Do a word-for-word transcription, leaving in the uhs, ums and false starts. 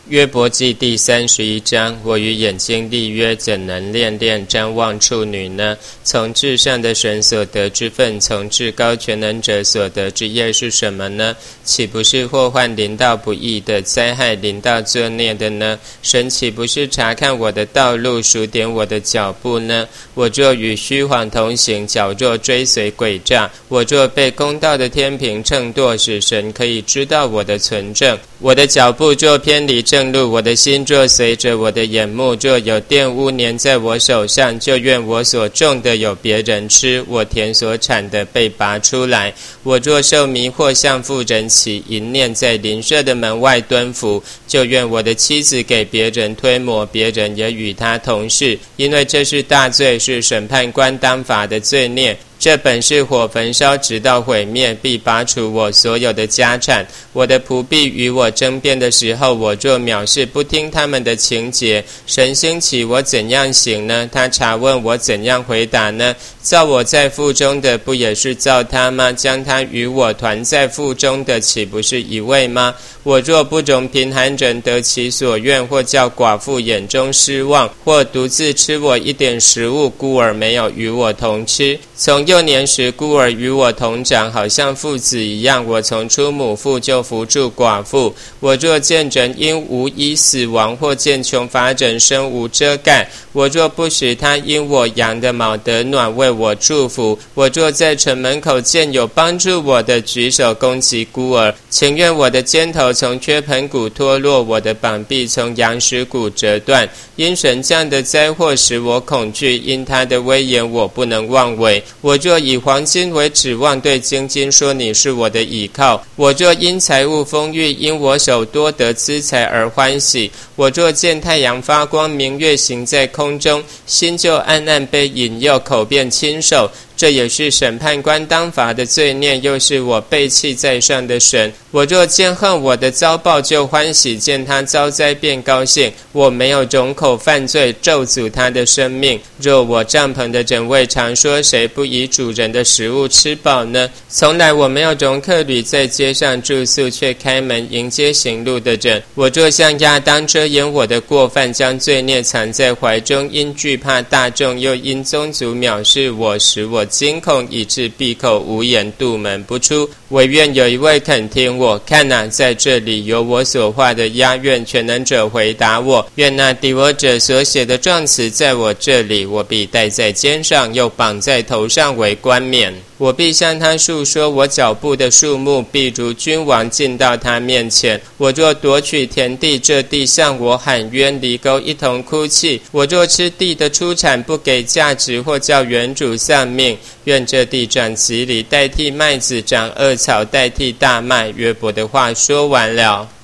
约伯记第三十一章，我与眼睛立约，怎能恋恋瞻望处女呢？从至上的神所得之分，从至高全能者所得之业是什么呢？岂不是祸患临到不义的，灾害临到作孽的呢？神岂不是查看我的道路，数点我的脚步呢？我若与虚谎同行，脚若追随诡诈，我若被公道的天平秤砣，使神可以知道我的存正。我的脚步若偏离正路，我的心若随着我的眼目，若有玷污粘在我手上，就愿我所种的有别人吃，我田所产的被拔出来。我若受迷惑，向妇人起淫念，在邻舍的门外蹲伏，就愿我的妻子给别人推磨，别人也与他同事，因为这是大罪，是审判官当罚的罪孽。这本是火焚烧，直到毁灭，必拔除我所有的家产。我的仆婢与我争辩的时候，我若藐视不听他们的情节，神兴起，我怎样行呢？他查问我怎样回答呢？造我在腹中的，不也是造他吗？将他与我团在腹中的，岂不是一位吗？我若不容贫寒人得其所愿，或叫寡妇眼中失望，或独自吃我一点食物，孤儿没有与我同吃。从幼年时，孤儿与我同长，好像父子一样。我从出母腹就扶助寡妇。我若见人因无依死亡，或见穷乏人身无遮盖，我若不使他因我羊的毛得暖，为我祝福。我若在城门口见有帮助我的，举手攻击孤儿，情愿我的肩头从缺盆骨脱落，我的膀臂从羊石骨折断。因神降的灾祸使我恐惧，因他的威严我不能妄为。我若以黄金为指望，对精金说你是我的倚靠。我若因财物丰裕，因我手多得资财而欢喜。我若见太阳发光，明月行在空中，心就暗暗被引诱，口便亲手。这也是审判官当罚的罪孽，又是我背弃在上的神。我若见恨我的遭报，就欢喜，见他遭灾便高兴。我没有容口犯罪，咒诅他的生命。若我帐篷的人未常说，谁不以主人的食物吃饱呢？从来我没有容客旅在街上住宿，却开门迎接行路的人。我若像亚当遮掩我的过犯，将罪孽藏在怀中，因惧怕大众，又因宗族藐视我，使我惊恐，以致闭口无言，杜门不出。惟愿有一位肯听我。看哪，在这里有我所画的押，愿全能者回答我。愿那敌我者所写的状词在我这里，我必戴在肩上，又绑在头上为冠冕。我必向他述说我脚步的数目，必如君王进到他面前。我若夺取田地，这地向我喊冤，离沟一同哭泣。我若吃地的出产，不给价值，或叫原主丧命，愿这地长蒺藜代替麦子，长恶草代替大麦。约伯的话说完了。